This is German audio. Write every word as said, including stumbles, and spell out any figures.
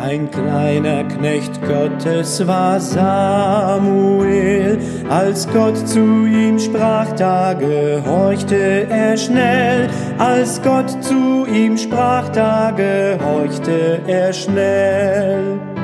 Ein kleiner Knecht Gottes war Samuel. Als Gott zu ihm sprach, da gehorchte er schnell. Als Gott zu ihm sprach, da gehorchte er schnell.